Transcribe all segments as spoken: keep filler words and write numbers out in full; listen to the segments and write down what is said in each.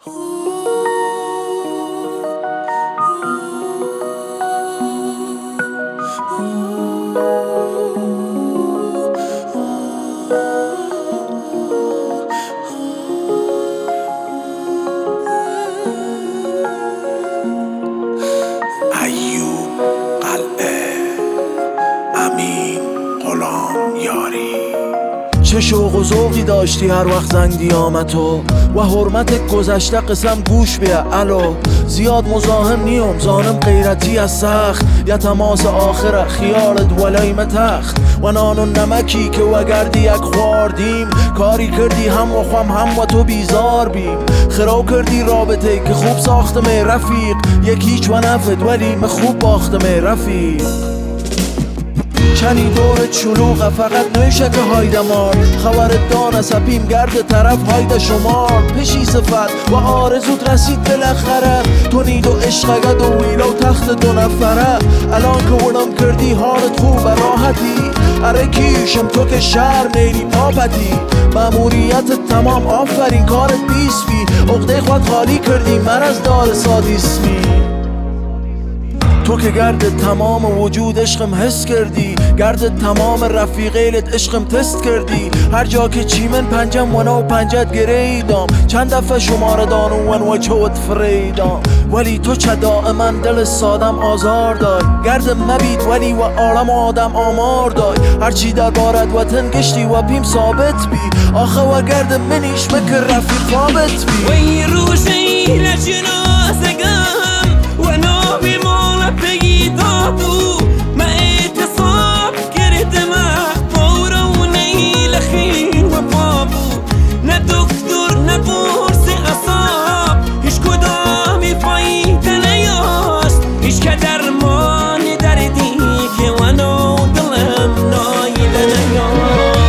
چه شوق و ذوقی داشتی هر وقت زنگ دیامتو و حرمت گذشته قسم گوش بیا الو زیاد مزاحم نیم زانم غیرتی از سخت یا تماس آخره خیالت ولایم تخت و نان و نمکی که وگردی یک خواردیم کاری کردی هم و خم هم و تو بیزار بیم خراب کردی رابطه که خوب ساختم رفیق یکیچ و نفت ولی من خوب باختم رفیق چنی دورت شلوغه فقط نوشه که هایده مار خبرت دانه سپیم گرد طرف هایده شمار پشی صفت و آرزوت رسید بالاخره تو نید و عشقگد و ویلا و تخت دو نفره الان که ولم کردی حالت خوب راحتی اره کیشم تو که شهر نیری پاپتی ماموریت تمام آفرین کارت بیسفی عقده خود خالی کردی مرز دار سادیسمی تو که گرد تمام وجود عشقم حس کردی گرد تمام رفیقیلت عشقم تست کردی هر جا که چیمن پنجم و نو پنجت گریدم چند دفعه شماره دانون و چوت فریدم ولی تو چه دائما دل سادم آزار دای گرد مبید ولی و عالم آدم آمار دای هرچی در بارد وطن گشتی و پیم ثابت بی آخه و گرد منیش مکر رفیق ثابت بی وی روشی لجنازگم و نابی مالا بگی دادو ما اعتصاب کردم بورا و نیل خیر و بابو نه دکتر نه بورس اصاب هیچ کدامی فایده نیاست هیچ که درمان دردی که ونو دلم نایده نیاست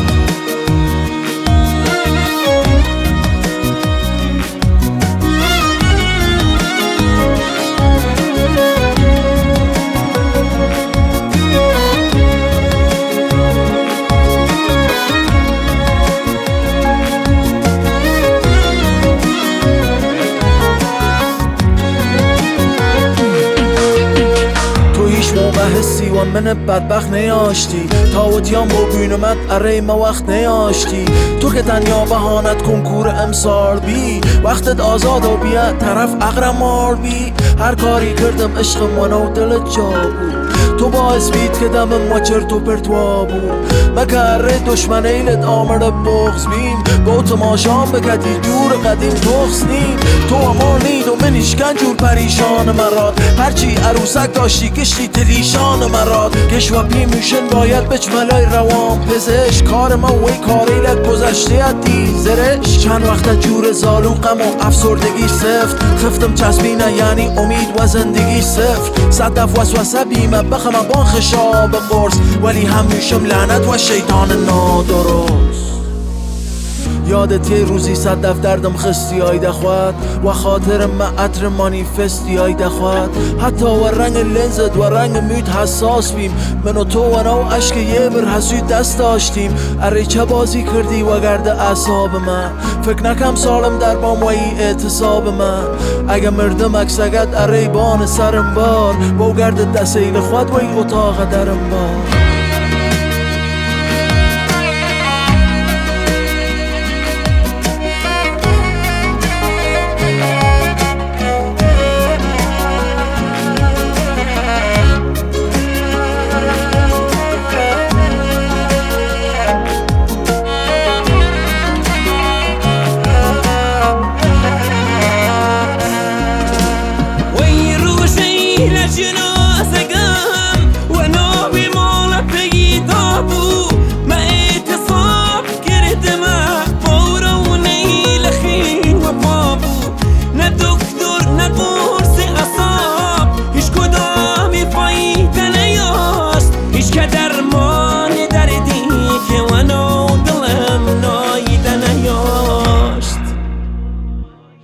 حسی و من بدبخت نیاشتی تا و دیام با بینمت اره ما وقت نیاشتی تو که تنیا بهانت کنکور امسال بی وقتت آزاد و بیا طرف اقرمار بی هر کاری کردم عشق منو دلت جا بود تو باعث بید که دمم و چرت و پرتوا بود مکره دشمن ایلت آمرده بغز بیم با تماشام بکدی جور قدیم تخص نیم تو امان نید و منیش کنجور پریشان مراد هرچی عروسک داشتی کشتی تلیشان مراد کش و پیمیشن باید بچملای روان پزش کار ما وی کاریلت گذشته ادی زرش چند وقت جور زالوقم و افسردگی سفت خفتم چسبینه یعنی امید و زندگی صفر صدف وسوسه بیمه بخم با خشاب قرص ولی همیشم لعنت و شیطان نادرست یادت یه روزی صد دفتردم خستی های دخواد و خاطر ما عطر مانیفستی های دخواد حتی و رنگ لنزت و رنگ میت حساس بیم من و تو و نو عشق یه بر حسوی دست داشتیم اره چه بازی کردی و گرد اعصاب من فکر نکم سالم در بام و ای اعتصاب من اگه مردم اکسگت اره بان سرم بار با گرد دستیل خود و ای اتاق درم بار